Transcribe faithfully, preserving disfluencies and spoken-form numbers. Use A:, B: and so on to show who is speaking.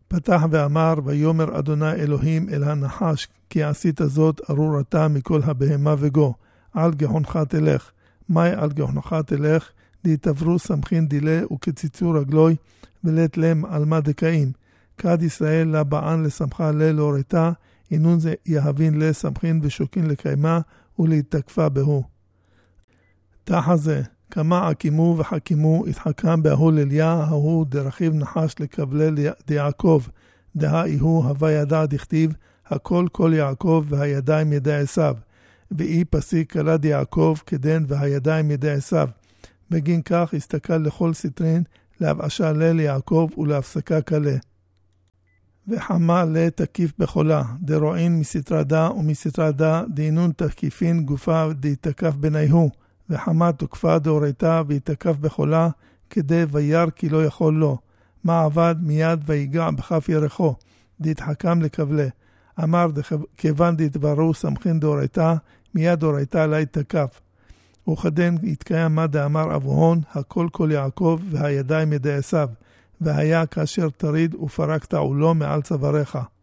A: פתח ואמר, ויאמר אדוני אלוהים אל הנחש, כי עשית זאת ארור אתה מכל הבהמה וגו, על גחונך תלך. מאי על גחונך תלך, דתעברו סמכין דילה וקציצו רגלוי, ולת לם על מה דקאים. כד ישראל לבען לסמכה ללורתה, אינון זה יהבין לסמכין ושוקין לקיימה, ולהתקפה בהו. תחה זה, כמה עקימו וחכימו, התחכם בהול אליה, ההוא דרכיב נחש לקבלה ליעקב, דהה איהו הווה ידע דכתיב, הכל כל יעקב והידיים ידי עשיו, ואי פסיק קלד יעקב כדן והידיים ידי עשיו. בגין כך הסתכל לכל סטרין, להבעשה ליל יעקב ולהפסקה קלה. וחמה לתקיף בחולה, דרועין מסתרדה ומסתרדה, דינון תקיפין גופה דתקף בניהו, וחמה תוקפה דורתה ויתקף בחולה, כדי ויר כי לא יכול לו. מה עבד מיד ויגע בכף ירחו, דתחכם לקבלה. אמר כיוון דתברו סמכין דורתה, מיד דורתה עלי תקף. וכדן התקיים מה דאמר אבוהון, הכל כל יעקב והידיים ידי עשיו, והיה כאשר תריד ופרקת עולו מעל צוואריך.